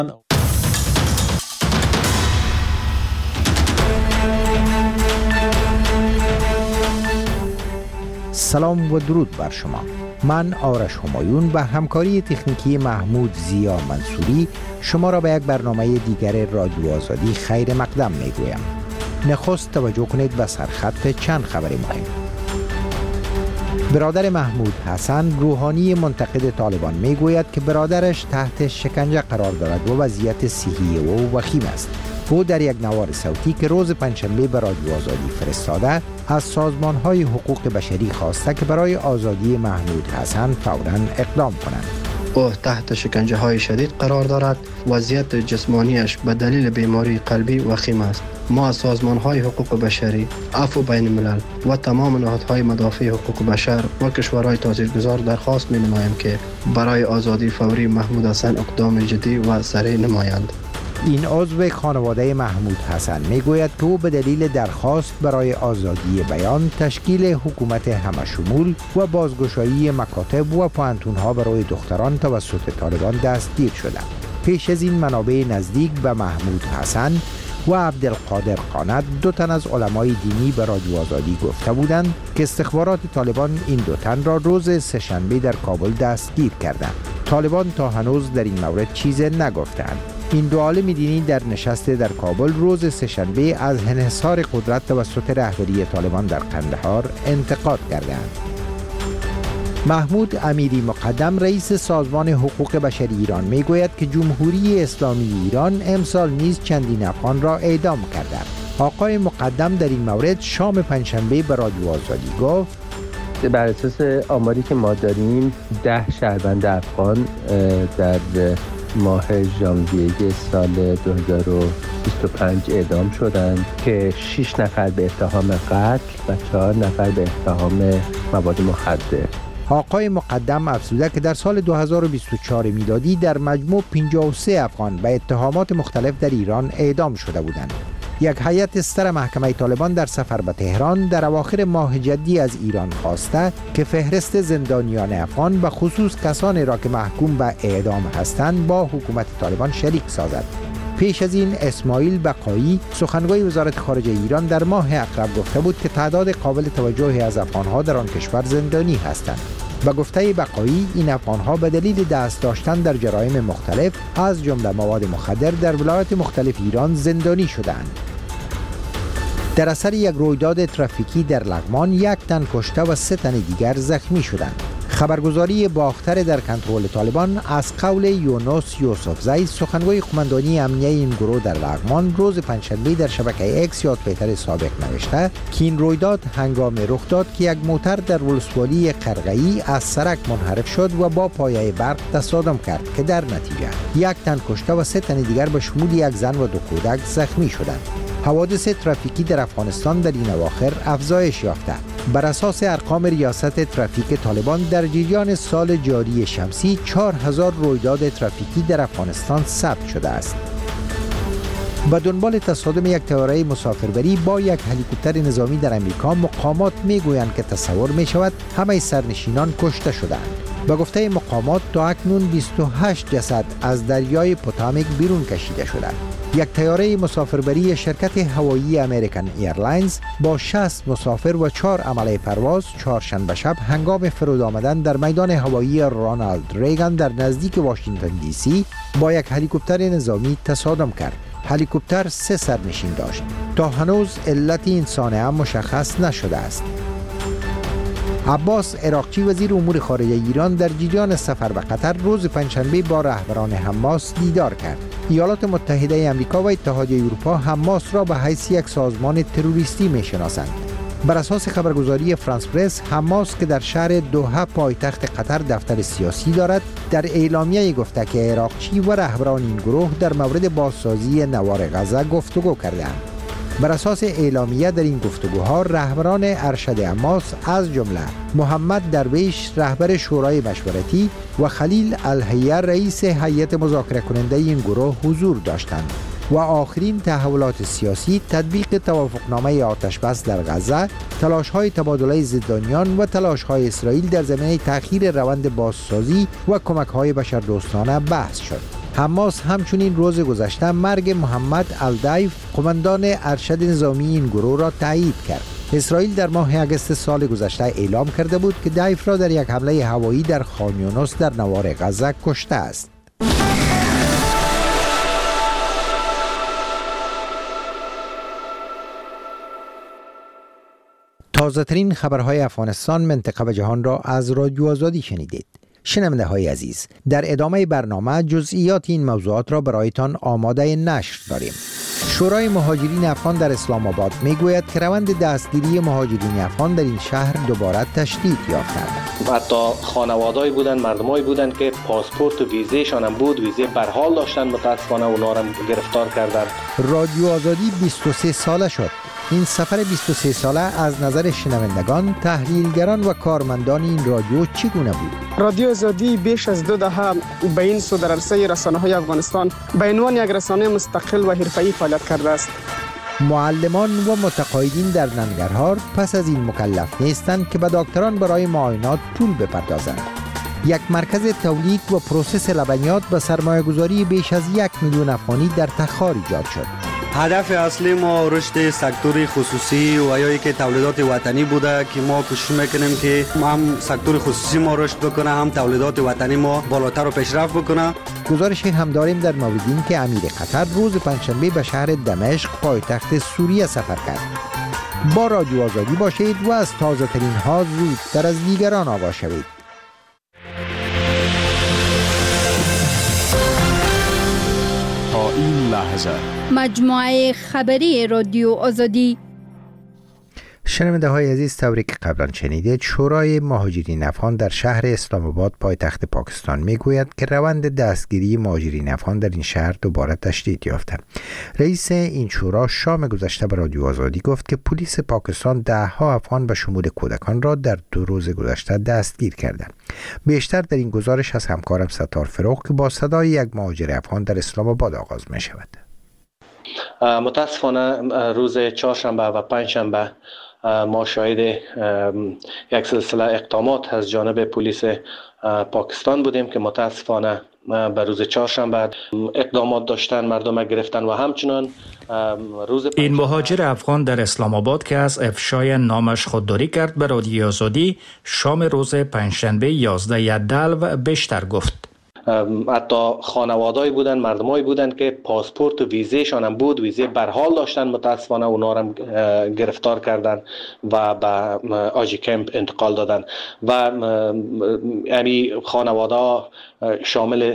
سلام و درود بر شما. من آرش همایون و همکاری تکنیکی محمود زیا منصوری شما را به یک برنامه دیگر رادیو آزادی خیر مقدم می گویم. نخست توجه کنید به سرخط چند خبر مهم. برادر محمود حسن روحانی منتقد طالبان می گوید که برادرش تحت شکنجه قرار دارد و وضعیت صحی او وخیم است. او در یک نوار صوتی که روز پنجشنبه به رادیو آزادی فرستاده از سازمان‌های حقوق بشری خواسته که برای آزادی محمود حسن فوراً اقدام کنند. او تحت شکنجه های شدید قرار دارد. وضعیت جسمانیش به دلیل بیماری قلبی وخیم است. ما از سازمان‌های حقوق بشری، عفو بین الملل و تمام نهادهای مدافع حقوق بشر و کشورهای تاثیرگذار درخواست می‌نماییم که برای آزادی فوری محمود حسن اقدام جدی و سریع نمایند. این عضو خانواده محمود حسن میگوید که او به دلیل درخواست برای آزادی بیان، تشکیل حکومت همشمول و بازگشایی مکاتب و پوهنتون‌ها برای دختران توسط طالبان دستگیر شده. پیش از این منابع نزدیک به محمود حسن و عبدالقادر قانت، دو تن از علمای دینی به رادیو آزادی گفته بودند که استخبارات طالبان این دو تن را روز سه‌شنبه در کابل دستگیر کردند. طالبان تا هنوز در این مورد چیزی نگفتند. این دو عالم دینی در نشست در کابل روز سه‌شنبه از انحصار قدرت توسط رهبری طالبان در قندهار انتقاد کردند. محمود امیری مقدم رئیس سازمان حقوق بشری ایران میگوید که جمهوری اسلامی ایران امسال نیز چندین افغان را اعدام کرده. آقای مقدم در این مورد شام پنجشنبه به رادیو آزادی گفت: بر اساس آماری که ما داریم 10 شهروند افغان در ماه ژانویه سال 2025 اعدام شدند که 6 نفر به اتهام قتل و 4 نفر به اتهام مواد مخدر. آقای مقدم افزوده که در سال 2024 میلادی در مجموع 53 افغان به اتهامات مختلف در ایران اعدام شده بودند. یک هیئت سر محکمه طالبان در سفر به تهران در اواخر ماه جدی از ایران خواسته که فهرست زندانیان افغان به خصوص کسانی را که محکوم به اعدام هستند با حکومت طالبان شریک سازد. پیش از این اسماعیل بقایی سخنگوی وزارت خارجه ایران در ماه اقرب گفته بود که تعداد قابل توجهی از افغانها در آن کشور زندانی هستند. به گفته بقایی این افغانها به دلیل دست داشتن در جرایم مختلف از جمله مواد مخدر در ولایات مختلف ایران زندانی شدند. در اثر یک رویداد ترافیکی در لغمان 1 تن کشته و 3 تن دیگر زخمی شدند. خبرگزاری باختر در کنترل طالبان از قول یونس یوسفزی سخنگوی قماندانی امنیه این گروه در لغمان روز پنجشنبه در شبکه اکس یا توییتر سابق نوشته که این رویداد هنگام رخ داد که یک موتر در ولسوالی قرقئی از سرک منحرف شد و با پایه برق تصادم کرد که در نتیجه 1 تن کشته و 3 تن دیگر به شمول یک زن و 2 کودک زخمی شدند. حوادث ترافیکی در افغانستان در این اواخر افزایش یافته. بر اساس ارقام ریاست ترافیک طالبان در جریان سال جاری شمسی 4000 رویداد ترافیکی در افغانستان ثبت شده است. به دنبال تصادم یک طیاره مسافربری با یک هلیکوپتر نظامی در امریکا، مقامات میگویند که تصور می شود همه سرنشینان کشته شدند. به گفته مقامات تا اکنون 28 جسد از دریای پوتامیک بیرون کشیده شدند. یک طیاره مسافربری شرکت هوایی امریکن ایرلاینز با 60 مسافر و 4 عمله پرواز چهارشنبه شب هنگام فرود آمدن در میدان هوایی رونالد ریگان در نزدیک واشنگتن دی سی با یک هلیکوپتر نظامی تصادم کرد. هلیکوپتر 3 سرنشین داشت. تا هنوز علت این صحنه مشخص نشده است. عباس عراقچی وزیر امور خارجه ایران در جریان سفر به قطر روز پنجشنبه با رهبران حماس دیدار کرد. ایالات متحده آمریکا و اتحادیه اروپا حماس را به حیث یک سازمان تروریستی می‌شناسند. بر اساس خبرگزاری فرانس پرس، حماس که در شهر دوحه پایتخت قطر دفتر سیاسی دارد، در اعلامیه گفته که عراقچی و رهبران این گروه در مورد بازسازی نوار غزه گفتگو کردند. بر اساس اعلامیه در این گفتگوها رهبران ارشد حماس از جمله محمد درویش رهبر شورای مشورتی و خلیل الحیه رئیس هیئت مذاکره کننده این گروه حضور داشتند و آخرین تحولات سیاسی، تطبیق توافقنامه آتشبس در غزه، تلاش‌های تبادله زندانیان و تلاش‌های اسرائیل در زمینه تأخیر روند بازسازی و کمک‌های بشردوستانه بحث شد. حماس همچنین روز گذشته مرگ محمد الدیف قماندان ارشد نظامی این گروه را تایید کرد. اسرائیل در ماه اگست سال گذشته اعلام کرده بود که دایف را در یک حمله هوایی در خان یونس در نوار غزه کشته است. تازه ترین خبرهای افغانستان، منطقه و جهان را از رادیو آزادی شنیدید. شنونده های عزیز، در ادامه برنامه جزئیات این موضوعات را برایتان آماده نشر داریم. شورای مهاجرین افغان در اسلام آباد میگوید که روند دستگیری مهاجرین افغان در این شهر دوباره تشدید یافته است. حتی خانواده‌ای بودن، مردمایی بودن که پاسپورت و ویزهشان هم بود، ویزه برحال داشتن، متاسفانه اونا را گرفتار کردن. رادیو آزادی 23 ساله شد. این سفر 23 ساله از نظر شنوندگان، تحلیلگران و کارمندان این رادیو چگونه بود؟ رادیو آزادی بیش از 2 دهه به این سو در عرصه رسانه‌های افغانستان به عنوان یک رسانه مستقل و حرفه‌ای فعالیت کرده است. معلمان و متقاعدین در ننگرهار پس از این مکلف نیستند که به دکتران برای معاینات پول بپردازند. یک مرکز تولید و پروسس لبنیات به سرمایه‌گذاری بیش از 1 میلیون افغانی در تخار ایجاد شد. هدف اصلی ما رشد سکتور خصوصی و یا که تولیدات وطنی بوده که ما کوشش میکنیم که هم سکتور خصوصی ما رشد بکنه، هم تولیدات وطنی ما بالاتر و پیشرفت بکنه. گزارشی هم داریم در مورد این که امیر قطر روز پنجشنبه به شهر دمشق پایتخت سوریه سفر کرد. با رادیو آزادی باشید و از تازه ترین ها زودتر از دیگران آگاه شوید. تا این لحظه مجموعه خبری رادیو آزادی. شنونده های عزیز، طوری که قبلا شنیدید، شورای مهاجرین افغان در شهر اسلام آباد پایتخت پاکستان میگوید که روند دستگیری مهاجرین افغان در این شهر دوباره تشدید یافته. رئیس این شورا شام گذشته به رادیو آزادی گفت که پلیس پاکستان 10 افغان به شمول کودکان را در 2 روز گذشته دستگیر کرده. بیشتر در این گزارش از همکارم ستار فروغ که با صدای یک مهاجر افغان در اسلام آباد آغاز می شود. متاسفانه روز چهارشنبه و پنجشنبه ما شاهد یک سلسله اقدامات از جانب پلیس پاکستان بودیم که متاسفانه به روز چهارشنبه اقدامات داشتن، مردم گرفتن و همچنان روز این مهاجر افغان در اسلام آباد که از افشای نامش خودداری کرد به رادیو آزادی شام روز پنجشنبه 11 دلو بیشتر گفت. حتی خانواده‌ای بودن، مردمایی بودن که پاسپورت و ویزهشان هم بود، ویزه برحال داشتن، متاسفانه اونا را گرفتار کردن و به آجی کمپ انتقال دادن و یعنی خانواده شامل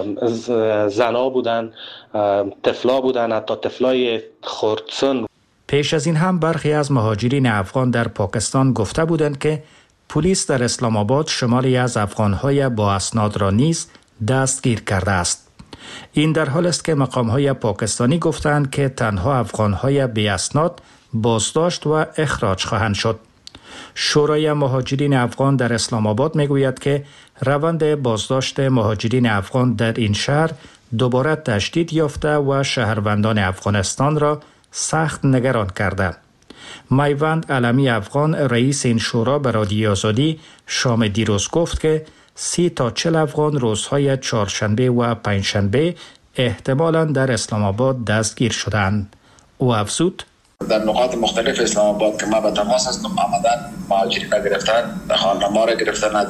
زنا بودن، طفلا بودن، حتی طفلای خردسن. پیش از این هم برخی از مهاجرین افغان در پاکستان گفته بودند که پلیس در اسلام آباد شماری از افغان‌های با اسناد را نیز دستگیر کرده است. این در حال است که مقام‌های پاکستانی گفتند که تنها افغان‌های بی اسناد بازداشت و اخراج خواهند شد. شورای مهاجرین افغان در اسلام آباد میگوید که روند بازداشت مهاجرین افغان در این شهر دوباره تشدید یافته و شهروندان افغانستان را سخت نگران کرده. میوند علمی افغان رئیس این شورا به رادیو آزادی شام دیروز گفت که 30 تا 40 افغان روزهای چهارشنبه و پنجشنبه احتمالاً در اسلام آباد دستگیر شدند. او افزود در نقاط مختلف اسلام آباد که ما به تماس هستم آمدن مهاجرین را گرفتن، خانما را گرفتن.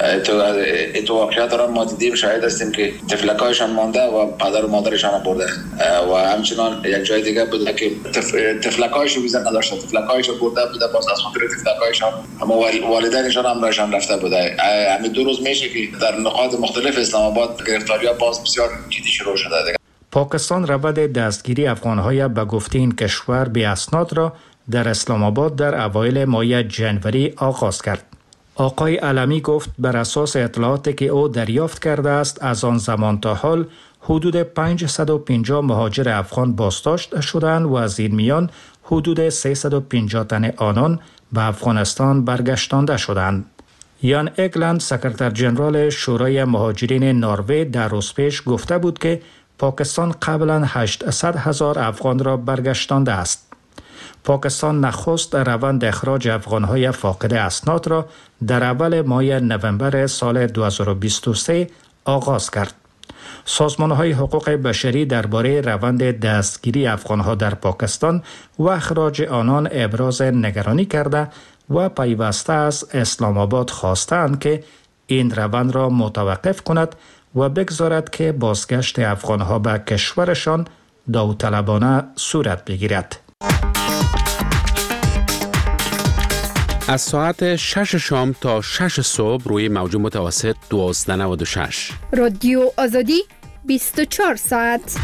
تا واقعیت را ما دیدیم، شاهد هستیم که تفلکایشان مانده و پدر و مادرشان برده و همچنان یک جای دیگه بوده که تفلکایش ویزا نداشته، تفلکایش برده بوده، باز از خاطر تفلکایشان اما والدینشان هم راشان رفته بوده. همین 2 روز میشه که در نقاط مختلف اسلام آباد گرفتاری‌ها باز بسیار جدی شروع شده دیگه. پاکستان روند دستگیری افغان‌های به گفته این کشور بی اسناد را در اسلام آباد در اوایل ماه جنوری آغاز کرد. آقای علمی گفت بر اساس اطلاعاتی که او دریافت کرده است از آن زمان تا حال حدود 550 مهاجر افغان بازداشت شدند و از این میان حدود 350 تن آنان به افغانستان برگشتانده شدند. یان اگلند سکرتر جنرال شورای مهاجرین نروژ در روز پیش گفته بود که پاکستان قبلا 800,000 افغان را برگشتانده است. پاکستان نخست روند اخراج افغان‌های فاقد اسناد را در اول ماه نوامبر سال 2023 آغاز کرد. سازمان‌های حقوق بشری درباره روند دستگیری افغان‌ها در پاکستان و اخراج آنان ابراز نگرانی کرده و پیوسته از اسلام آباد خواستند که این روند را متوقف کند و بگذارد که بازگشت افغان‌ها به کشورشان داوطلبانه صورت بگیرد. از ساعت 6 شام تا 6 صبح روی موج متوسط 1296 رادیو آزادی 24 ساعت.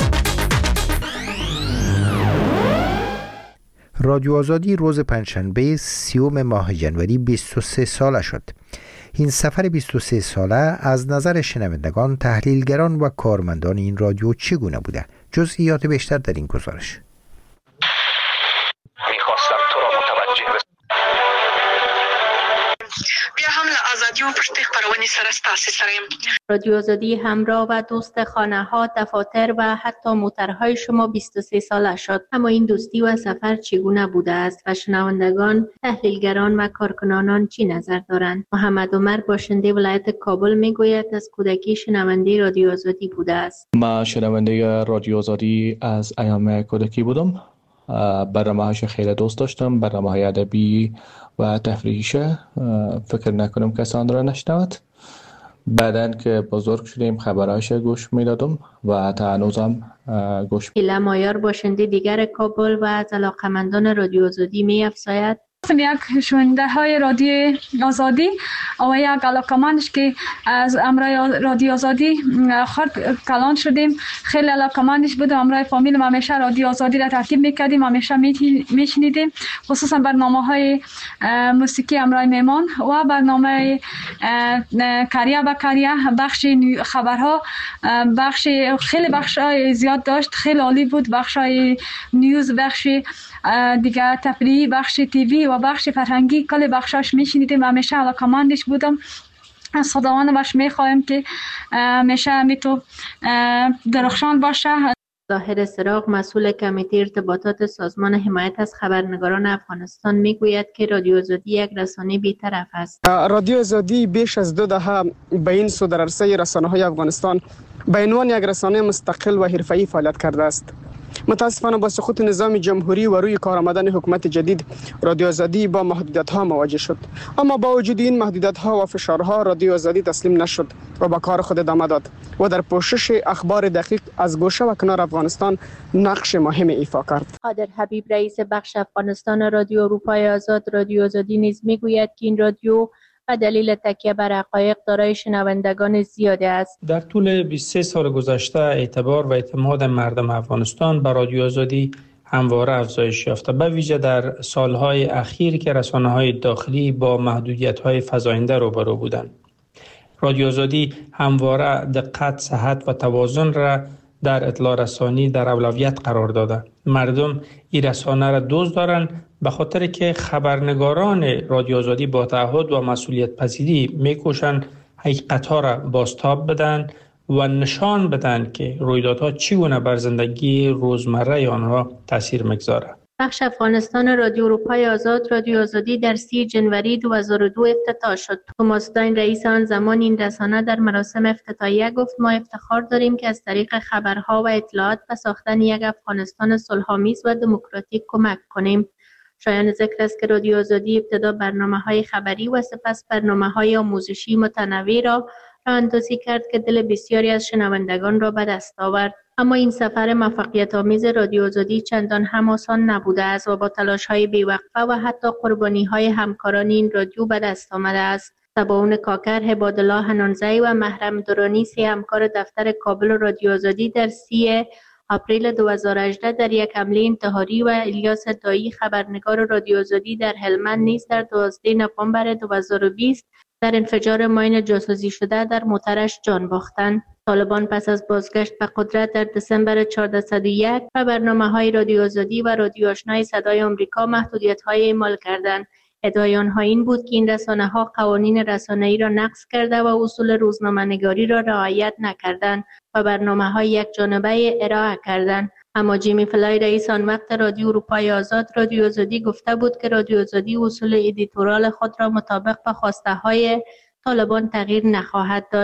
رادیو آزادی روز پنجشنبه 30 ماه جنوری 23 ساله شد. این سفر 23 ساله از نظر شنوندگان، تحلیلگران و کارمندان این رادیو چگونه بوده؟ جزئیات بیشتر در این گزارش. میخواستم تو را متوجه بیا هم آزادی و پشت خبرونی سرستاسی سریم. رادیو آزادی همراه و دوست خانه ها، دفاتر و حتی موترهای شما 23 ساله شد. اما این دوستی و سفر چگونه بوده است و شنوندگان، تحلیلگران و کارکنانان چی نظر دارند؟ محمد عمر باشنده ولایت کابل میگوید از کودکی شنونده رادیو آزادی بوده است. ما شنونده رادیو آزادی از ایام کودکی بودم. برنامه‌هاش خیلی دوست داشتم، برنامه‌های ادبی و تفریحیشه. فکر نکنم کسی آن را نشنود. بعدن که بزرگ شدیم خبرهاش گوش میدادم و تا هنوزم گوش میدم. مایار باشنده دیگر کابل و از علاقمندان رادیو آزادی می‌افزاید یک شنونده های رادیو آزادی و یک علاقمندش که از امرای رادیو آزادی خرد کلان شدیم. خیلی علاقمندش بودم. امرای فامیل ما همیشه رادیو آزادی را ترتیب میکردیم، همیشه میشنیدیم، خصوصا برنامه های موسیقی امرای میمان و برنامه کریه با کریه، بخش خبرها، بخش خیلی بخش زیاد داشت، خیلی عالی بود. بخش نیوز، بخش دیگه تفریحی، بخش تیوی و بخش فرهنگی، کل بخشاش میشنیدیم و همیشه علاقمندش بودم. از خداوند باش میخوایم که همیشه میتو درخشان باشه. ظاهر سراغ، مسئول کمیته ارتباطات سازمان حمایت از خبرنگاران افغانستان، میگوید که رادیو آزادی یک رسانه بی‌طرف است. رادیو آزادی بیش از 2 دهه به این سو در عرصه رسانه‌های افغانستان به عنوان یک رسانه مستقل و حرفه‌ای فعالیت کرده است. متاسفانه با سقوط نظام جمهوری و روی کار آمدن حکومت جدید، رادیو آزادی با محدودیت‌ها مواجه شد. اما با وجود این محدودیت‌ها و فشارها، رادیو آزادی تسلیم نشد و به کار خود ادامه داد و در پوشش اخبار دقیق از گوشه و کنار افغانستان نقش مهم ایفا کرد. قادر حبیب، رئیس بخش افغانستان رادیو اروپای آزاد رادیو آزادی، نیز میگوید که این رادیو به دلیل تکیه بر حقایق دارای شنوندگان زیاده است. در طول 23 سال گذشته اعتبار و اعتماد مردم افغانستان به رادیو آزادی همواره افزایش یافته، به ویژه در سالهای اخیر که رسانه‌های داخلی با محدودیت‌های فزاینده روبرو بودند. رادیو آزادی همواره دقت، صحت و توازن را در اطلاع رسانی در اولویت قرار داده. مردم این رسانه را دوست دارند به خاطر که خبرنگاران رادیو آزادی با تعهد و مسئولیت پذیری میکوشند حقیقت‌ها را بازتاب بدن و نشان بدن که رویدادها چگونه بر زندگی روزمره آنها تاثیر میگذارد. بخش افغانستان رادیو اروپای آزاد رادیو آزادی در 30 جنوری 2002 افتتاح شد. توماس داین، رئیس آن زمان این رسانه، در مراسم افتتاحیه گفت: ما افتخار داریم که از طریق خبرها و اطلاعات به ساختن یک افغانستان صلح‌آمیز و دموکراتیک کمک کنیم. شایان ذکر است که رادیو آزادی ابتدا برنامه‌های خبری و سپس برنامه‌های آموزشی متنوع را راه‌اندازی کرد که دل بسیاری از شنوندگان را به دست آورد. اما این سفر موفقیت آمیز رادیو آزادی چندان هم آسان نبوده است و با تلاش‌های بی‌وقفه و حتی قربانی‌های همکاران این رادیو به دست آمده است. تباون کاکر، عبادالله حنانزی و محرم درانی، 3 همکار دفتر کابل رادیو آزادی، در 30 آپریل 2018 در یک حمله انتحاری و الیاس دایی، خبرنگار رادیو آزادی در هلمند، نیز در 12 نوامبر 2020 در انفجار ماین جاسوسی شده در موترش جان باختند. طالبان پس از بازگشت به قدرت در دسامبر 1401 و برنامه‌های رادیو آزادی و رادیو آشنای صدای آمریکا محدودیت‌های اعمال کردند. ادعای آنها این بود که این رسانه‌ها قوانین رسانه‌ای را نقض کرده و اصول روزنامه‌نگاری را رعایت نکردند و برنامه‌های یک جانبه ارائه کردند. اما جیمی فلای، رئیس آن وقت رادیو اروپای آزاد رادیو آزادی، گفته بود که رادیو آزادی اصول ادیتورال خود را مطابق با خواسته‌های طالبان تغییر نخواهد داد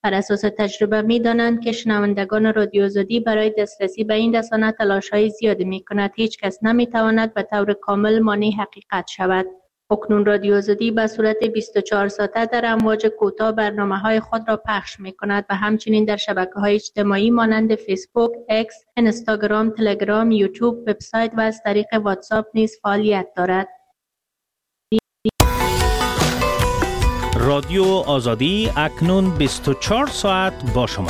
بر اساس تجربه می‌دانند که شنوندگان رادیو آزادی برای دسترسی به این رسانه تلاش‌های زیادی می‌کند. هیچ کس نمی‌تواند به طور کامل مانع حقیقت شود. اکنون رادیو آزادی به صورت 24 ساعته در امواج کوتاه برنامه‌های خود را پخش می‌کند و همچنین در شبکه‌های اجتماعی مانند فیسبوک، اکس، اینستاگرام، تلگرام، یوتیوب، وبسایت و از طریق واتساپ نیز فعالیت دارد. رادیو آزادی اکنون 24 ساعت با شما.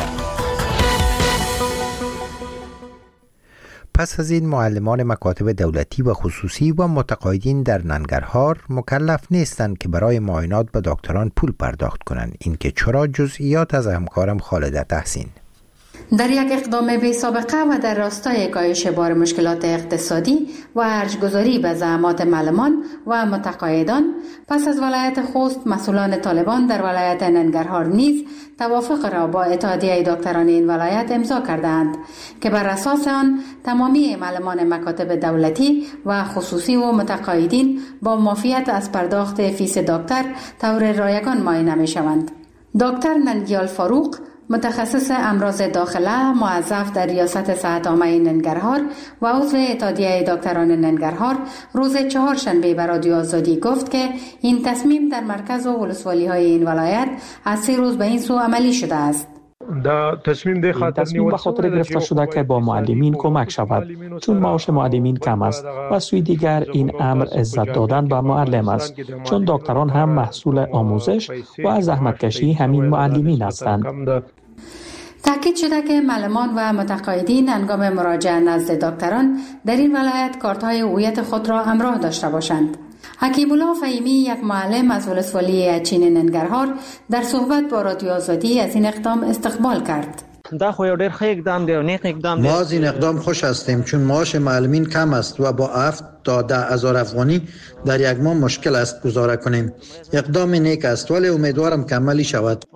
پس از این معلمان مکاتب دولتی و خصوصی و متقاعدین در ننگرهار مکلف نیستند که برای معاینات به دکتران پول پرداخت کنند. این که چرا؟ جزئیات از همکارم خالده تحسین. در یک اقدام بی سابقه و در راستای کاهش بار مشکلات اقتصادی و ارجگذاری به زحمات معلمان و متقاعدان، پس از ولایت خوست مسئولان طالبان در ولایت ننگرهار نیز توافق را با اتحادیه دکتران این ولایت امضا کردند که بر اساس آن تمامی معلمان مکاتب دولتی و خصوصی و متقاعدین با معافیت از پرداخت فیس دکتر طور رایگان معاینه می شوند. دکتر ننگیال فاروق، متخصص امراض داخله، موظف در ریاست صحت عامه ننگرهار و عضو اتحادیه دکتران ننگرهار، روز چهارشنبه به رادیو آزادی گفت که این تصمیم در مرکز و ولسوالی های این ولایت از 3 روز به این سو عملی شده است. تصمیم به خاطر گرفته شده که با معلمین کمک شود، چون معاش معلمین کم است و سوی دیگر این امر عزت دادن به معلم است، چون دکتران هم محصول آموزش و زحمتکشی همین معلمین هستند. تاکید شده که معلمان و متقاعدین هنگام مراجعه نزد دکتران در این ولایت کارت‌های هویت خود را همراه داشته باشند. حکیم الله فهیمی، یک معلم از ولسوالی اچین ننگرهار، در صحبت با رادیو آزادی از این اقدام استقبال کرد. ما از این اقدام خوش هستیم، چون معاش معلمین کم است و با 7 تا 10 هزار افغانی در یک ماه مشکل است گزاره کنیم. اقدام نیک است، ولی امیدوارم که عملی شود.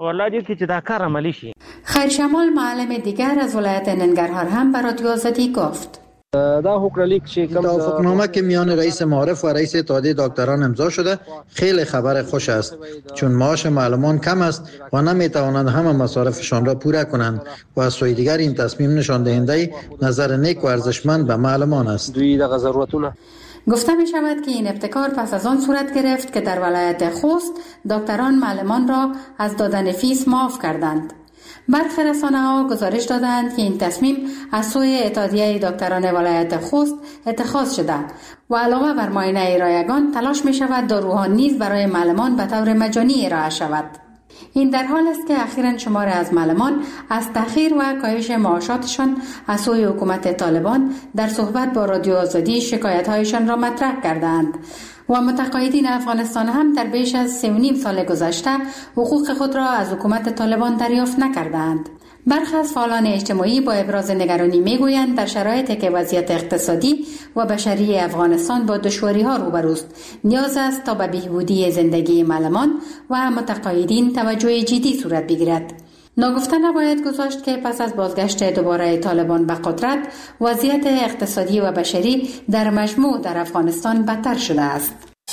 خیر شمال، معلم دیگر از ولایت ننگرهار، هم به رادیو آزادی گفت: توافقنامه که میان رئیس معارف و رئیس اتحادیه دکتران امضا شده خیلی خبر خوش است، چون معاش معلمان کم است و نمیتوانند همه مصارفشان را پوره کنند و از سوی دیگر این تصمیم نشان دهنده نظر نیک و ارزشمند به معلمان است. گفته می شود که این ابتکار پس از آن صورت گرفت که در ولایت خوست دکتران معلمان را از دادن فیس معاف کردند. برخی رسانه‌ها گزارش دادند که این تصمیم از سوی اتحادیه دکتران ولایت خوست اتخاذ شده و علاوه بر معاینه رایگان تلاش می شود داروها نیز برای معلمان به طور مجانی ارائه شود. این در حال است که اخیراً شماری از معلمان از تأخیر و کاهش معاشاتشان از سوی حکومت طالبان در صحبت با رادیو آزادی شکایت‌هایشان را مطرح کردند و متقاعدین افغانستان هم در بیش از 3.5 سال گذشته حقوق خود را از حکومت طالبان دریافت نکردند. برخی از فعالان اجتماعی با ابراز نگرانی میگویند در شرایطی که وضعیت اقتصادی و بشری افغانستان با دشواری‌ها روبروست، نیاز است تا به بهبودی زندگی معلمان و متقاعدین توجه جدی صورت بگیرد. ناگفته نباید گذاشت که پس از بازگشت دوباره طالبان به قدرت، وضعیت اقتصادی و بشری در مجموع در افغانستان بدتر شده است.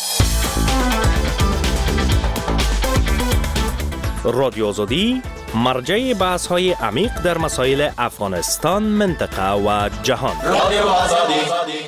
رادیو آزادی، مرجع بحث‌های عمیق در مسائل افغانستان، منطقه و جهان. رادیو آزادی.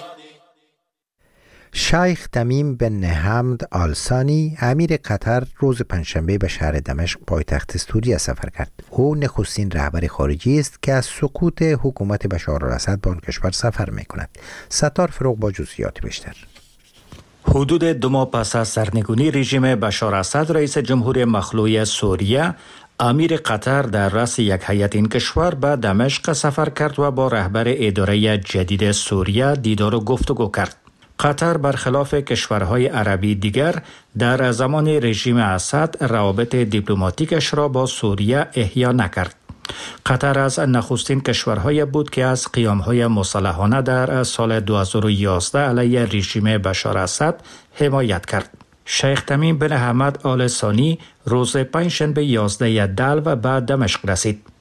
شیخ تمیم بن حمد آل ثانی، امیر قطر، روز پنجشنبه به شهر دمشق پایتخت سوریه سفر کرد. او نخستین رهبر خارجی است که از سقوط حکومت بشار الاسد به آن کشور سفر می‌کند. ستار فروغ با جزئیات بیشتر. حدود 2 ماه پس از سرنگونی رژیم بشار الاسد، رئیس جمهور مخلوع سوریه امیر قطر در رأس یک هیئت این کشور به دمشق سفر کرد و با رهبر اداره جدید سوریه دیدار و گفتگو کرد. قطر برخلاف کشورهای عربی دیگر در زمان رژیم اسد روابط دیپلماتیکش را با سوریه احیا نکرد. قطر از نخستین کشورهای بود که از قیامهای مسلحانه در سال 2011 علیه رژیم بشار الاسد حمایت کرد. شیخ تمیم بن حمد آل ثانی روز پنجشنبه 11 دلو به دمشق رسید.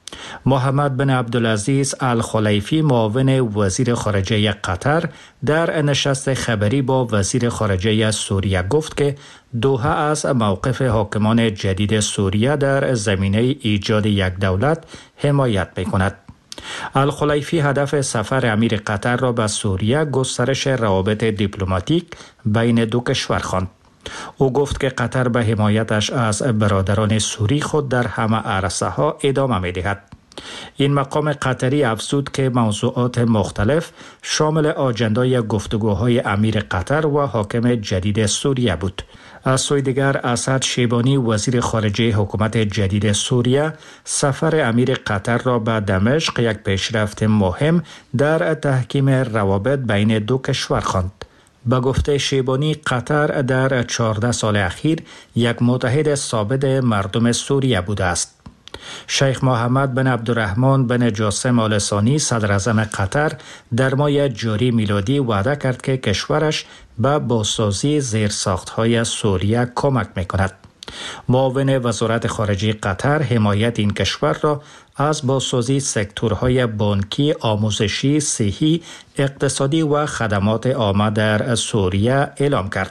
محمد بن عبدالعزیز الخلیفی معاون وزیر خارجه قطر در نشست خبری با وزیر خارجه سوریه گفت که دوحه از موقف حاکمان جدید سوریه در زمینه ایجاد یک دولت حمایت می‌کند. الخلیفی هدف سفر امیر قطر را به سوریه گسترش روابط دیپلماتیک بین دو کشور خواند. او گفت که قطر به حمایتش از برادران سوری خود در همه عرصه‌ها ادامه می‌دهد. این مقام قطری افزود که موضوعات مختلف شامل آجندای گفتگوهای امیر قطر و حاکم جدید سوریه بود. از سوی دیگر اسد شیبانی وزیر خارجه حکومت جدید سوریه سفر امیر قطر را به دمشق یک پیشرفت مهم در تحکیم روابط بین دو کشور خواند. به گفته شیبانی قطر در 14 سال اخیر یک متحد ثابت مردم سوریه بوده است. شیخ محمد بن عبدالرحمن بن جاسم آل ثانی صدر اعظم قطر در ماه جاری میلادی وعده کرد که کشورش به بازسازی زیرساخت‌های سوریه کمک می‌کند. معاون وزارت خارجه قطر حمایت این کشور را از بازسازی سکتورهای بانکی، آموزشی، صحی، اقتصادی و خدمات عامه در سوریه اعلام کرد.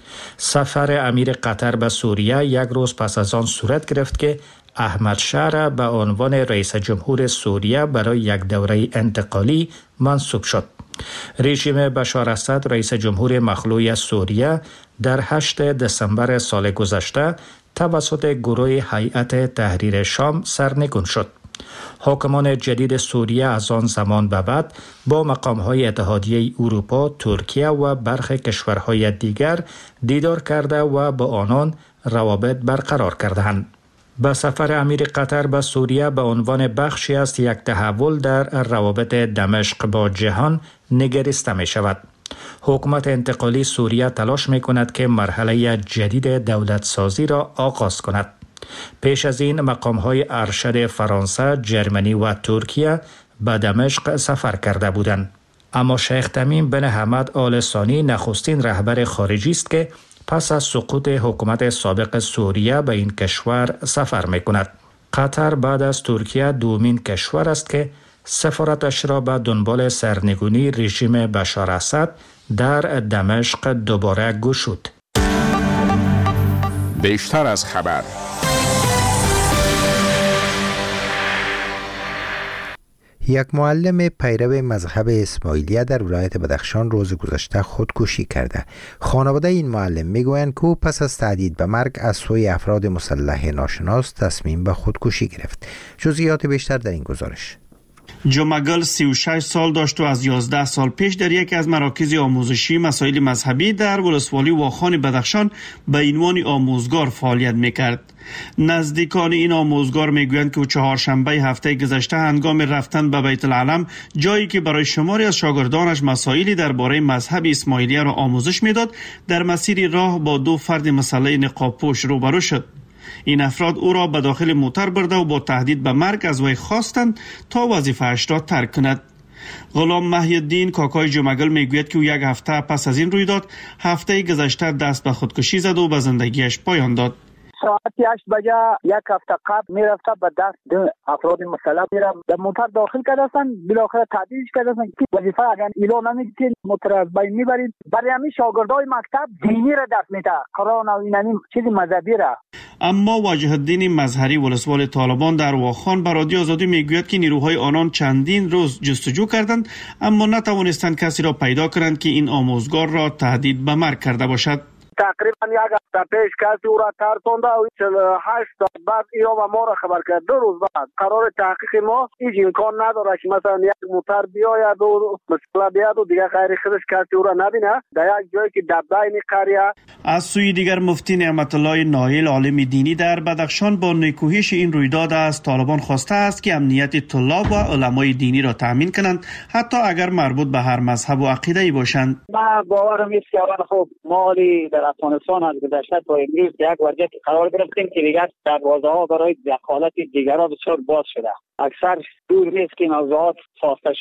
سفر امیر قطر به سوریه یک روز پس از آن صورت گرفت که احمد شاه به عنوان رئیس جمهور سوریه برای یک دوره انتقالی منصوب شد. رژیم بشار اسد رئیس جمهور مخلوع سوریه در 8 دسامبر سال گذشته توسط گروه هیئت تحریر شام سرنگون شد. حاکمان جدید سوریه از آن زمان به بعد با مقام‌های اتحادیه اروپا، ترکیه و برخی کشورهای دیگر دیدار کرده و با آنان روابط برقرار کردند. با سفر امیر قطر به سوریه به عنوان بخشی از یک تحول در روابط دمشق با جهان نگریسته می شود. حکومت انتقالی سوریه تلاش می کند که مرحله جدید دولت سازی را آغاز کند. پیش از این مقام‌های ارشد فرانسه، جرمنی و ترکیه به دمشق سفر کرده بودند. اما شیخ تمیم بن حمد آل ثانی نخستین رهبر خارجی است که پس از سقوط حکومت سابق سوریه به این کشور سفر می کند. قطر بعد از ترکیه دومین کشور است که سفارتش را به دنبال سرنگونی رژیم بشار اسد در دمشق دوباره گشود. بیشتر از خبر. یک معلم پیرو مذهب اسماعیلیه در ولایت بدخشان روز گذشته خودکشی کرده. خانواده این معلم میگویند که او پس از تهدید به مرگ از سوی افراد مسلح ناشناس تصمیم به خودکشی گرفت. جزئیات بیشتر در این گزارش. جمعگل 36 سال داشت و از 11 سال پیش در یکی از مراکز آموزشی مسائل مذهبی در ولسوالی واخان بدخشان به عنوان آموزگار فعالیت میکرد. نزدیکان این آموزگار میگویند که چهارشنبه هفته گذشته هنگام رفتن به بیت العلم، جایی که برای شماری از شاگردانش مسائلی درباره مذهب اسماعیلیه را آموزش میداد، در مسیر راه با دو فرد مسلح نقاب‌پوش روبرو شد. این افراد او را به داخل موتر برده و با تهدید به مرگ از وی خواستند تا وظیفه‌اش را ترک کند. غلام محی الدین کاکای جمعگل میگوید که او یک هفته پس از این رویداد هفته گذشته دست به خودکشی زد و به زندگیش پایان داد. ساعت 8 بجه یک هفته قبل میرفته به دست افراد مسلح میرم در موتر داخل کردن، بالاخره تهدیدش کردن که وظیفه اگر اعلان نمیکنید موتر از بین میبرید. برای همین شاگردای مکتب دینی را دست میده، قرآن و این چیز مذهبی را. اما واجه الدین مظهری ولسوال طالبان در واخان به رادیو آزادی میگوید که نیروهای آنان چندین روز جستجو کردند اما نتوانستند کسی را پیدا کنند که این آموزگار را تهدید به مرگ کرده باشد. تقریبا یک هفته پیش کسی او را ترسانده و 48 ساعت بعد اینا و ما را خبر کرد. 2 روز بعد قرار تحقیق ما هیچ امکان نداره که مثلا یک موتر بیاید و مثلا بیاد و دیگه غیر خودش کسی او را نبینه در یک جایی که در بین قریه. از سوی دیگر مفتی نعمت الله نایل عالم دینی در بدخشان با نکوهش این رویداد از طالبان خواسته است که امنیت طلاب و علمای دینی را تامین کنند حتی اگر مربوط به هر مذهب و عقیده ای باشند. من باورم نیست که اول خب مالی در افغانستان از گذشته تا امروز یک وضعیت قرار گرفتیم که دیگر دروازه‌ها برای دخالت دیگران بسیار باز شده. اکثر دور نیست که موضوعات ساخته شده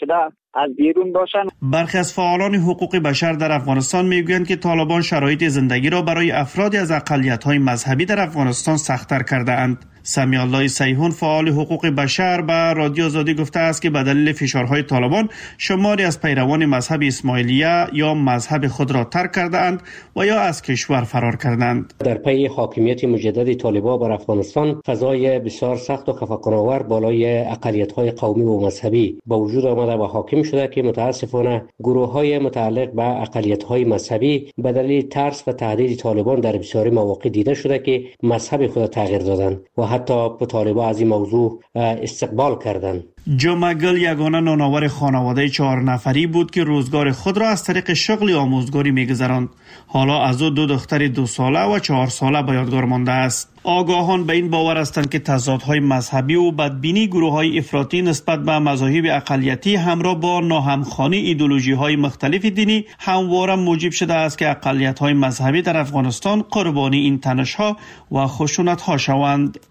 از بیرون باشن. برخی از فعالان حقوق بشر در افغانستان میگویند که طالبان شرایط زندگی را برای افرادی از اقلیت‌های مذهبی در افغانستان سخت‌تر کرده اند. سمیع الله سیحون فعال حقوق بشر به رادیو آزادی گفته است که به دلیل فشارهای طالبان شماری از پیروان مذهب اسماعیلیه یا مذهب خود را ترک کرده اند و یا از کشور فرار کردند. در پی حاکمیت مجدد طالبان بر افغانستان فضای بسیار سخت و خفقان‌آور بالای اقلیت‌های قومی و مذهبی به وجود آمده و حاکم شده که متاسفانه گروه‌های متعلق به اقلیت‌های مذهبی به دلیل ترس و تهدید طالبان در بسیاری مواقع دیده شده که مذهب خود تغییر دادند و حتی به طالبان از این موضوع استقبال کردند. جمعه گل یگانه نانآور خانواده 4 نفری بود که روزگار خود را از طریق شغل آموزگاری می‌گذراند. حالا از او 2 دختر 2 ساله و 4 ساله به یادگار مانده است. آگاهان به این باور هستند که تضادهای مذهبی و بدبینی گروه‌های افراطی نسبت به مذاهب اقلیتی همراه با ناهمخوانی ایدئولوژی‌های مختلف دینی همواره موجب شده است که اقلیت‌های مذهبی در افغانستان قربانی این تنش‌ها و خشونت‌ها شوند.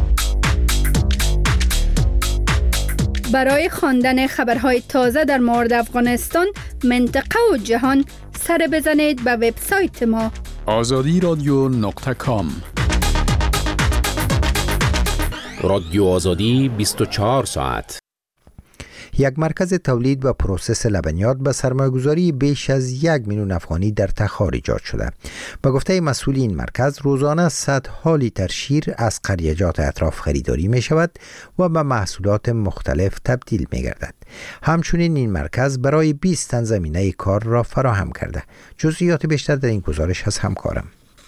برای خواندن خبرهای تازه در مورد افغانستان، منطقه و جهان سر بزنید به وبسایت ما azadiradyo.com. رادیو آزادی 24 ساعت. یک مرکز تولید و پروسس لبنیات به سرمایه‌گذاری بیش از 1 میلیون افغانی در تخار ایجاد شده. به گفته مسئول این مرکز، روزانه صدها لیتر شیر از قریجات اطراف خریداری می شود و به محصولات مختلف تبدیل می گردد. همچنین این مرکز برای 20 تن زمینه کار را فراهم کرده. جزئیات بیشتر در این گزارش از همکارم.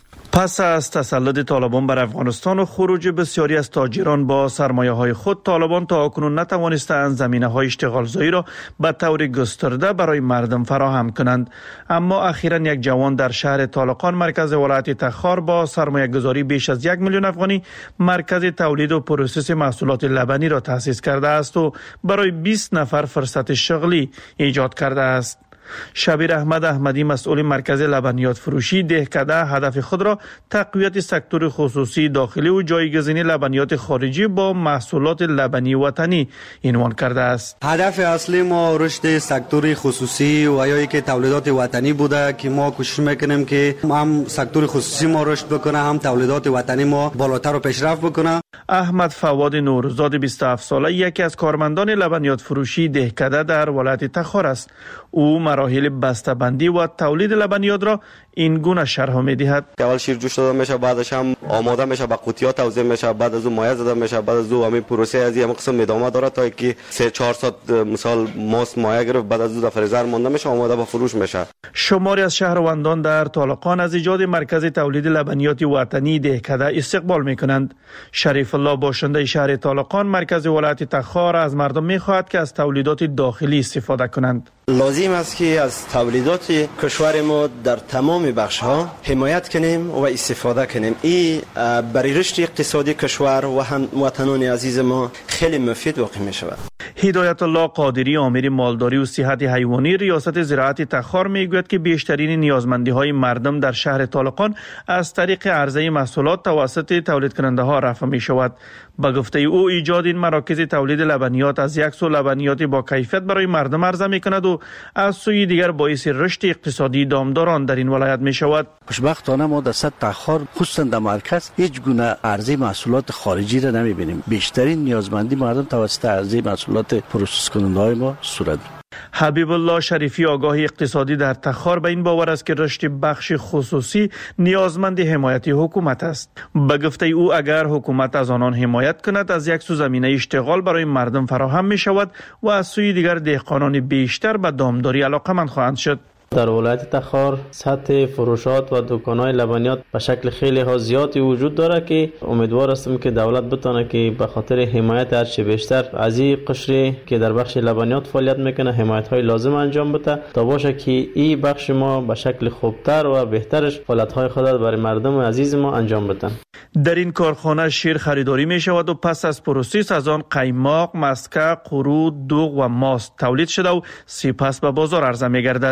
پس از تسلط طالبان بر افغانستان و خروج بسیاری از تاجران با سرمایه‌های خود، طالبان تا اکنون نتوانستند زمینه‌های اشتغالزایی را به طور گسترده برای مردم فراهم کنند. اما اخیراً یک جوان در شهر طالقان مرکز ولایت تخار با سرمایه‌گذاری بیش از 1 میلیون افغانی مرکز تولید و پروسس محصولات لبنی را تأسیس کرده است و برای 20 نفر فرصت شغلی ایجاد کرده است. شبیر احمد احمدی مسئول مرکز لبنیات فروشی دهکده هدف خود را تقویت سکتور خصوصی داخلی و جایگزینی لبنیات خارجی با محصولات لبنی وطنی عنوان کرده است. هدف اصلی ما رشد سکتور خصوصی و یا که تولیدات وطنی بوده که ما کوشش میکنیم که هم سکتور خصوصی ما رشد بکنه، هم تولیدات وطنی ما بالاتر و پیشرفت بکنه. احمد فواد نورزاد 27 ساله یکی از کارمندان لبنیات فروشی دهکده در ولایت تخار است. او مراحل بسته‌بندی و تولید لبنیات را این گونه شرح می‌دهد. اول شیر جوش داده میشه، بعدش هم آماده میشه، به قوطی‌ها توزیع میشه، بعد از اون مایع زده میشه، بعد از اون همین پروسه از این قسم ادامه داره تا اینکه 3-4 ساعت مثال ماست مایع گرفت، بعد از اون در فریزر مونده میشه، آماده به فروش میشه. شماری از شهروندان در طالقان از ایجاد مرکز تولید لبنیات وطنی دهکده استقبال میکنند. شریف الله باشنده شهر طالقان مرکز ولایت تخار از مردم میخواهد که از تولیدات داخلی استفاده کنند. لازم است که از تولیدات کشور ما در تمام بخش‌ها حمایت کنیم و استفاده کنیم. این برای رشد اقتصادی کشور و هم وطنان عزیز ما خیلی مفید واقع می شود. هدایت الله قادری آمر مالداری و صحت حیوانی ریاست زراعت تخار میگوید که بیشترین نیازمندی‌های مردم در شهر طالقان از طریق عرضه محصولات توسط تولید کننده ها رفع می شود. با گفته او ایجاد این مراکز تولید لبنیات از یک سو لبنیات با کیفیت برای مردم عرضه می کند و از سوی دیگر باعث رشد اقتصادی دامداران در این ولایت می شود. خوشبختانه ما در سطح تخار خصوصا در مرکز هیچ گونه عرضه محصولات خارجی را نمی بینیم. بیشترین نیازمندی مردم توسط عرضه محصولات پروسس کننده های ما صورت. حبیب الله شریفی آگاه اقتصادی در تخار به این باور است که رشد بخش خصوصی نیازمند حمایت حکومت است. به گفته او اگر حکومت از آنان حمایت کند از یک سو زمینه اشتغال برای مردم فراهم می شود و از سوی دیگر دهقانان بیشتر به دامداری علاقمند خواهند شد. در ولایت تخار سطح فروشات و دکان‌های لبنیات به شکل خیلی ها زیادی وجود داره که امیدوار هستم که دولت بتونه که به خاطر حمایت هر چه بیشتر از این قشری که در بخش لبنیات فعالیت میکنه حمایت‌های لازم انجام بده تا باشه که این بخش ما به شکل خوبتر و بهترش فعالیت‌های خود برای مردم عزیز ما انجام بدن. در این کارخانه شیر خریداری می شود و پس از پروسس از آن قیماق، مسکه، قرو، دوغ و ماست تولید شده و سپس به بازار عرضه می گردد.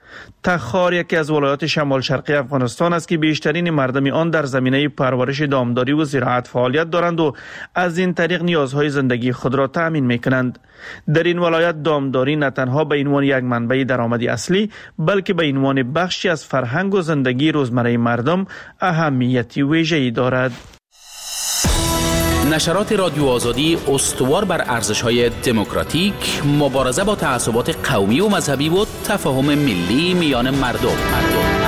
تخار یکی از ولایات شمال شرقی افغانستان است که بیشترین مردم آن در زمینه پرورش دامداری و زراعت فعالیت دارند و از این طریق نیازهای زندگی خود را تأمین می‌کنند. در این ولایت دامداری نه تنها به عنوان یک منبع درآمدی اصلی بلکه به عنوان بخشی از فرهنگ و زندگی روزمره مردم اهمیتی ویژه‌ای دارد. نشرات رادیو آزادی استوار بر ارزش‌های دموکراتیک، مبارزه با تعصبات قومی و مذهبی و تفاهم ملی میان مردم.